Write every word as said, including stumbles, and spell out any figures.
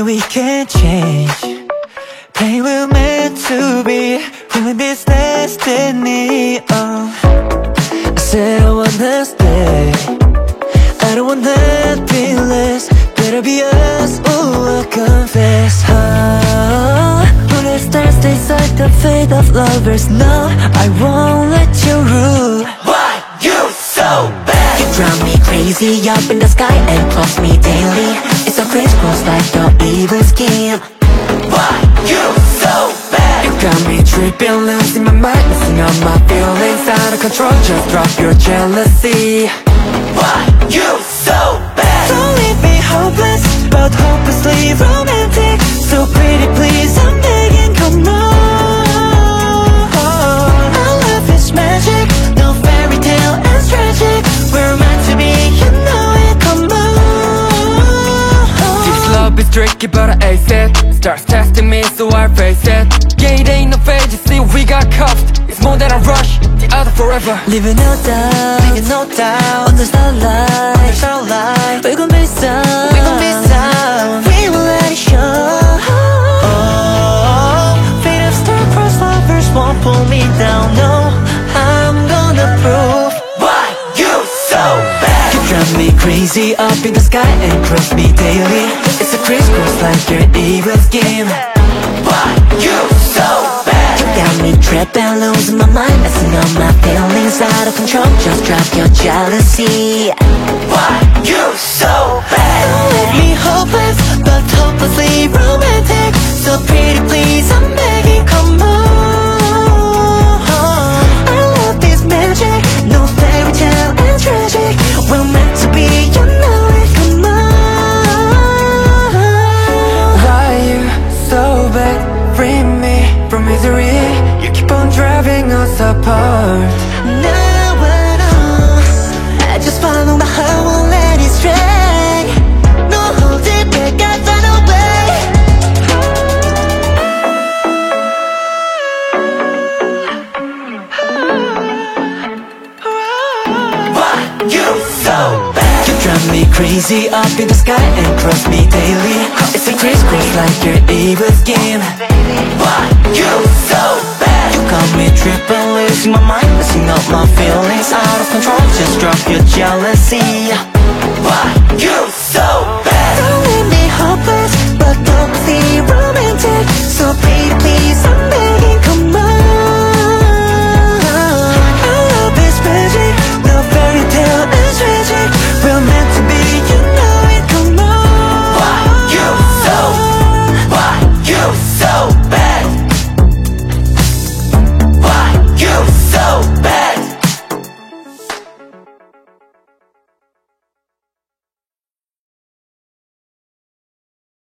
we can't change. Pain we're meant to be. Feeling this destiny. Oh, I said I wanna stay. I don't want nothing less. Better be us, ooh, I confess. Ah, when it starts to decide the fate of lovers. No, I won't let you rule. Why you so bad? You drive me crazy up in the sky and cross me daily. It's a crisscross like the evil scheme. Why you so bad? You got me tripping, losing my mind, messing up my feelings, out of control. Just drop your jealousy. Why you so bad? Don't leave me hopeless, but hopelessly romantic. So pretty, please, I'm begging, come on. Our love is magic, no fairy tale, it's tragic. We're meant to be, you know it, come on. This love is tricky, but I ace it. Starts testing me, so I face it. Yeah, it ain't no fate, you see we got cuffed. It's more than a rush, the other forever. Living no doubt, living no doubt. Under starlight, under starlight. We gon' be some, we gon' be some. We will let it show. Oh, fate of star-crossed lovers won't pull me down. No, I'm gonna prove. Why you so bad? You drive me crazy up in the sky and cross me daily. It's a crisscross like your evil scheme. Why you so bad? You got me tripping, losing my mind, messing up my feelings, out of control. Just drop your jealousy. Why you so bad? Don't leave me hopeless, but hopelessly romantic. So pretty, please, I'm begging, come on. Our love is magic, no fairy tale and tragic. We're meant to be, you know it, come on. Why you so bad? Free me from misery. You keep on driving us apart. Now I know, I just follow my heart, won't let it stray. No holding back, I find a way. Why you so bad? You drive me crazy up in the sky and cross me daily. It's a crisscross like your evil scheme. Why you so bad? You got me tripping, losing my mind, messing up my feelings, out of control. Just drop your jealousy. Why you